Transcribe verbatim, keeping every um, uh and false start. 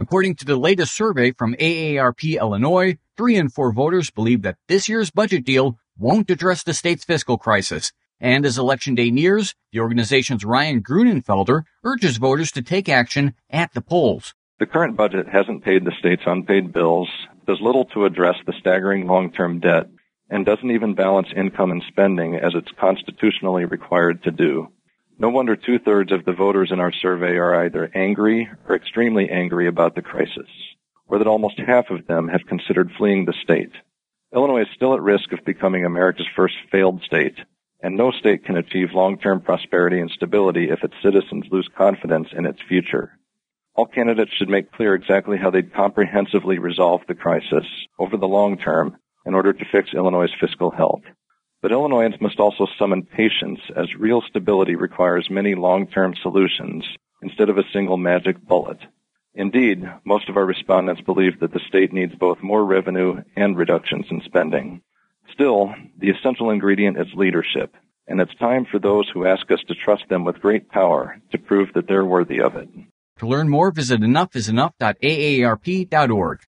According to the latest survey from A A R P Illinois, three in four voters believe that this year's budget deal won't address the state's fiscal crisis. And as Election Day nears, the organization's Ryan Grunenfelder urges voters to take action at the polls. The current budget hasn't paid the state's unpaid bills, does little to address the staggering long-term debt, and doesn't even balance income and spending as it's constitutionally required to do. No wonder two-thirds of the voters in our survey are either angry or extremely angry about the crisis, or that almost half of them have considered fleeing the state. Illinois is still at risk of becoming America's first failed state, and no state can achieve long-term prosperity and stability if its citizens lose confidence in its future. All candidates should make clear exactly how they'd comprehensively resolve the crisis over the long term in order to fix Illinois' fiscal health. But Illinoisans must also summon patience, as real stability requires many long-term solutions instead of a single magic bullet. Indeed, most of our respondents believe that the state needs both more revenue and reductions in spending. Still, the essential ingredient is leadership, and it's time for those who ask us to trust them with great power to prove that they're worthy of it. To learn more, visit enough is enough dot A A R P dot org.